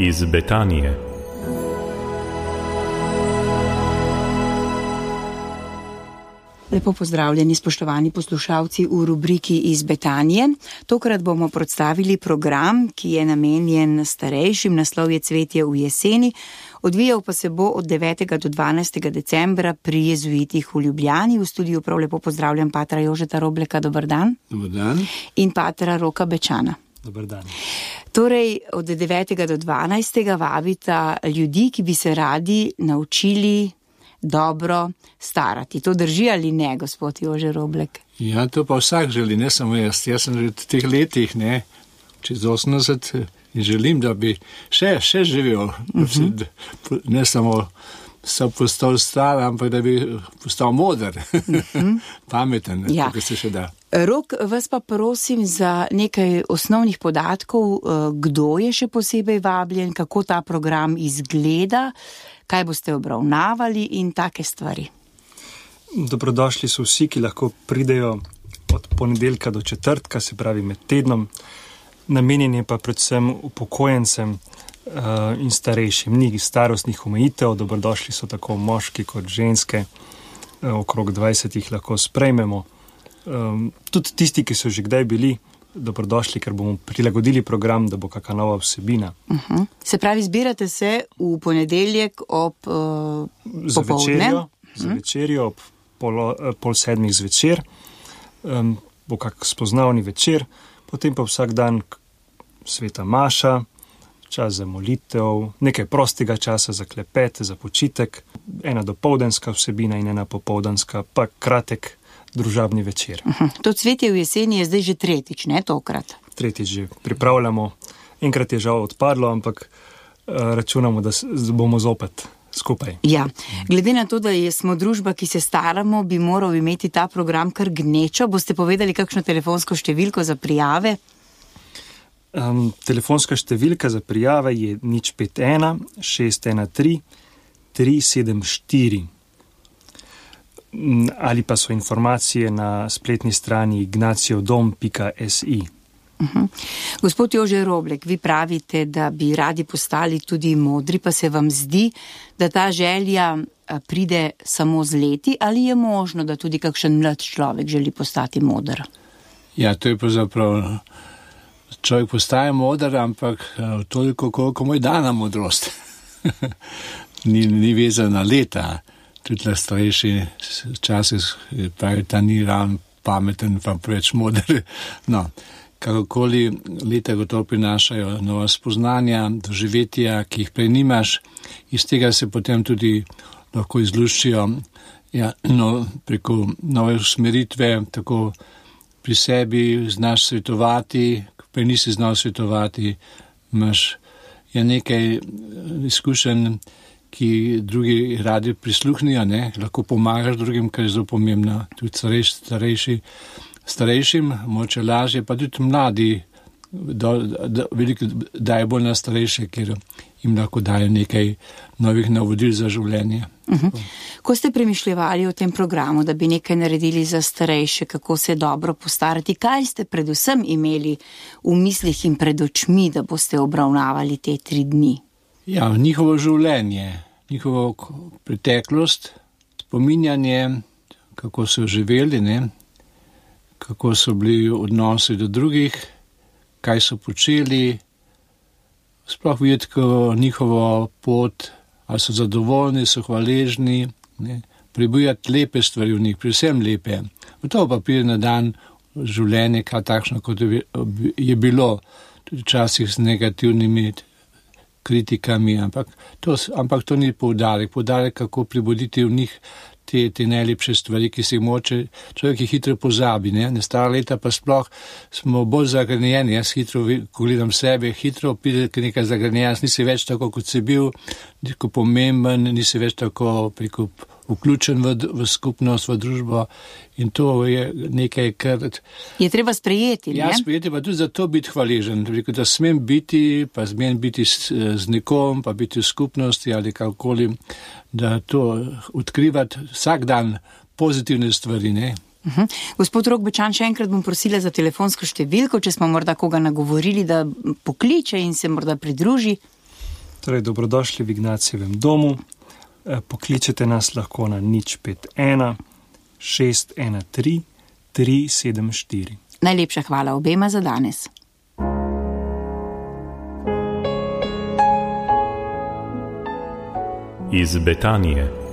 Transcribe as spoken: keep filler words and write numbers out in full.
iz Betanije. Lepo pozdravljeni, spoštovani poslušalci v rubriki iz Betanije. Tokrat bomo predstavili program, ki je namenjen starejšim, naslov je Cvetje v jeseni. Odvijal pa se bo od devetega do dvanajstega decembra pri jezuitih v Ljubljani. V studiu prav lepo pozdravljam patra Jožeta Robleka, dober dan. Dober dan. In patra Roka Bečana. Dober dan. Torej, od devetega do dvanajstega vabita ljudi, ki bi se radi naučili dobro starati. To drži ali ne, gospod Jože Roblek? Ja, to pa vsak želi, ne samo jaz. Jaz sem že v teh letih, ne, čez osemdeset in želim, da bi še, še živel. Uh-huh. Ne samo sem postal star, ampak da bi postal moder, uh-huh. pameten, ja. Tako se še da. Rok, vas pa prosim za nekaj osnovnih podatkov, kdo je še posebej vabljen, kako ta program izgleda, kaj boste obravnavali in take stvari. Dobrodošli so vsi, ki lahko pridejo od ponedeljka do četrtka, se pravi med tednom. Namenjen je pa predvsem upokojencem uh, in starejšim, ni starostnih omejitev, dobrodošli so tako moški kot ženske, uh, okrog dvajset jih lahko sprejmemo. Um, tudi tisti, ki so že kdaj bili, dobrodošli, ker bomo prilagodili program, da bo kakšna nova vsebina. Uh-huh. Se pravi, zbirate se v ponedeljek ob uh, za popoldne? Večerjo, za večerjo ob pol, pol sedmih zvečer, um, bo kak spoznavni večer, potem pa vsak dan sveta maša, čas za molitev, nekaj prostega časa za klepet, za počitek, ena dopoldanska vsebina in ena popoldanska, pa kratek družabni večer. Uh-huh. To Cvetje v jeseni je zdaj že tretjič, ne tokrat? Tretjič že pripravljamo. Enkrat je žal odpadlo, ampak uh, računamo, da bomo zopet skupaj. Ja, glede na to, da je, smo družba, ki se staramo, bi moral imeti ta program kar gnečo. Boste povedali kakšno telefonsko številko za prijave? Um, telefonska številka za prijave je nič pet ena šest ena tri tri sedem štiri. Ali pa so informacije na spletni strani ignaciodom pika si. Uh-huh. Gospod Jože Roblek, vi pravite, da bi radi postali tudi modri, pa se vam zdi, da ta želja pride samo z leti, ali je možno, da tudi kakšen mlad človek želi postati moder? Ja, to je pravzaprav, človek postaje moder, ampak toliko, koliko mu je dana modrost. ni, ni vezana leta. Tudi na starejši časih pravi, da ni ravno pameten, pa preveč moder. No, kakokoli leta gotovo prinašajo nova spoznanja, doživetja, ki jih prej nimaš, iz tega se potem tudi lahko izluščijo, ja, no, preko nove usmeritve, tako pri sebi znaš svetovati, prej nisi znal svetovati, imaš ja, nekaj izkušenj, ki drugi radi prisluhnijo, ne, lahko pomagaš drugim, kar je zelo pomembno, tudi starejši, starejši, starejšim, moče lažje, pa tudi mladi, do, do, veliko daje bolj na starejše, ker jim lahko daje nekaj novih navodil za življenje. Uh-huh. Ko ste premišljevali o tem programu, da bi nekaj naredili za starejše, kako se dobro postarati, kaj ste predvsem imeli v mislih in pred očmi, da boste obravnavali te tri dni? Ja, njihovo življenje, njihovo preteklost, spominjanje, kako so živeli, ne? Kako so bili odnosi do drugih, kaj so počeli, sploh videti njihovo pot, ali so zadovoljni, so hvaležni, ne? Pribujati lepe stvari v njih, predvsem lepe. V to pa pride na dan življenje, kaj takšno, kot je bilo, tudi včasih s negativnimi kritikami, ampak to, ampak to ni poudarek. Poudarek, kako pribuditi v njih te, te najlepše stvari, ki se jih moče, človek jih hitro pozabi, ne? Na stara leta pa sploh smo bolj zagrenjeni. Jaz hitro, ko gledam sebe, hitro pride nekaj zagrenjenja, nisi več tako, kot si bil, tako pomemben, nisi več tako preko vključen v, v skupnost, v družbo in to je nekaj, kar... Je treba sprejeti, ne? Ja, sprejeti, pa tudi za to biti hvaležen, da smem biti, pa smem biti s, z nekom, pa biti v skupnosti ali kakoli, da to odkrivati vsak dan pozitivne stvari, ne? Uh-huh. Gospod Rok Bečan, še enkrat bom prosila za telefonsko številko, če smo morda koga nagovorili, da pokliče in se morda pridruži. Torej, dobrodošli v Ignacijevem domu. Pokličete nas lahko na nič pet ena šest ena tri tri sedem štiri. Najlepša hvala obema za danes. Iz Betanije.